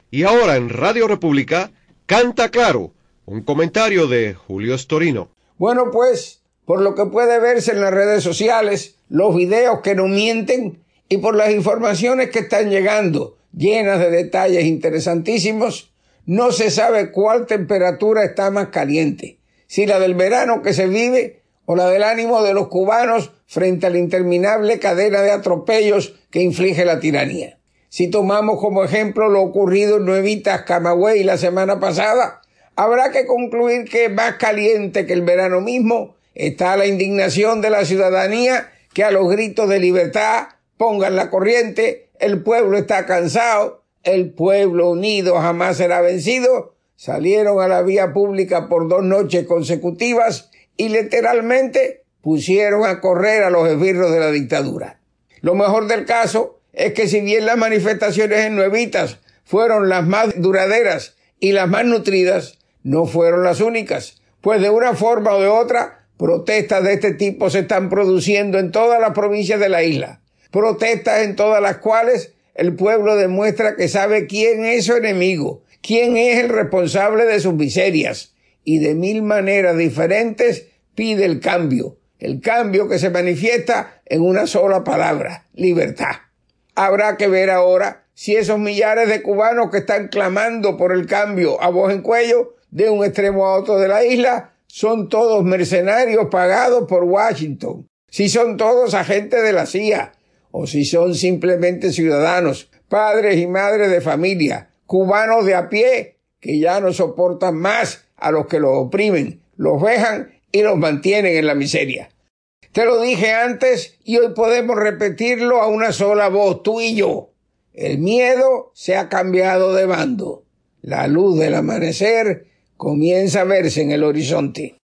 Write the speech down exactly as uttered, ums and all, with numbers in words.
Y ahora en Radio República, Canta Claro, un comentario de Julio Storino. Bueno, pues, por lo que puede verse en las redes sociales, los videos que no mienten y por las informaciones que están llegando, llenas de detalles interesantísimos, no se sabe cuál temperatura está más caliente, si la del verano que se vive o la del ánimo de los cubanos frente a la interminable cadena de atropellos que inflige la tiranía. Si tomamos como ejemplo lo ocurrido en Nuevitas, Camagüey la semana pasada, habrá que concluir que más caliente que el verano mismo está la indignación de la ciudadanía que a los gritos de libertad, pongan la corriente, el pueblo está cansado, el pueblo unido jamás será vencido, salieron a la vía pública por dos noches consecutivas y literalmente pusieron a correr a los esbirros de la dictadura. Lo mejor del caso es que si bien las manifestaciones en Nuevitas fueron las más duraderas y las más nutridas, no fueron las únicas, pues de una forma o de otra, protestas de este tipo se están produciendo en todas las provincias de la isla. Protestas en todas las cuales el pueblo demuestra que sabe quién es su enemigo, quién es el responsable de sus miserias, y de mil maneras diferentes pide el cambio, el cambio que se manifiesta en una sola palabra: libertad. Habrá que ver ahora si esos millares de cubanos que están clamando por el cambio a voz en cuello de un extremo a otro de la isla son todos mercenarios pagados por Washington, si son todos agentes de la C I A, o si son simplemente ciudadanos, padres y madres de familia, cubanos de a pie, que ya no soportan más a los que los oprimen, los vejan y los mantienen en la miseria. Te lo dije antes y hoy podemos repetirlo a una sola voz, tú y yo. El miedo se ha cambiado de bando. La luz del amanecer comienza a verse en el horizonte.